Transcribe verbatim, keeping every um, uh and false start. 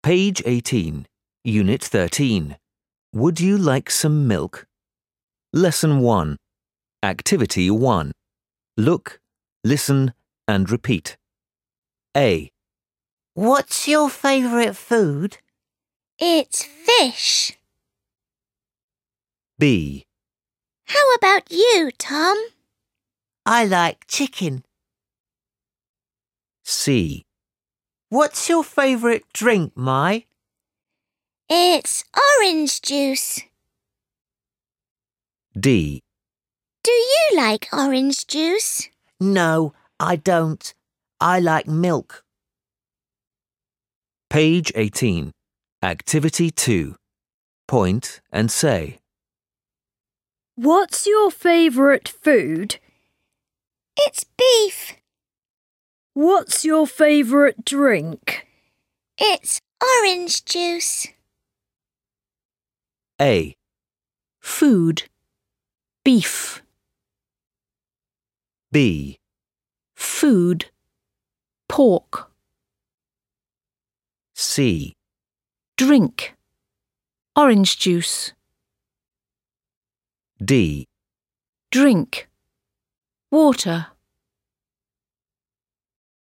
Page eighteen, Unit thirteen. Would you like some milk? Lesson one. Activity one. Look, listen, and repeat. A. What's your favourite food? It's fish. B. How about you, Tom? I like chicken. C. What's your favourite drink, Mai? It's orange juice. D. Do you like orange juice? No, I don't. I like milk. Page eighteen. Activity two. Point and say. What's your favourite food? It's beef. What's your favourite drink? It's orange juice. A. Food. Beef. B. Food. Pork. C. Drink. Orange juice. D. Drink. Water.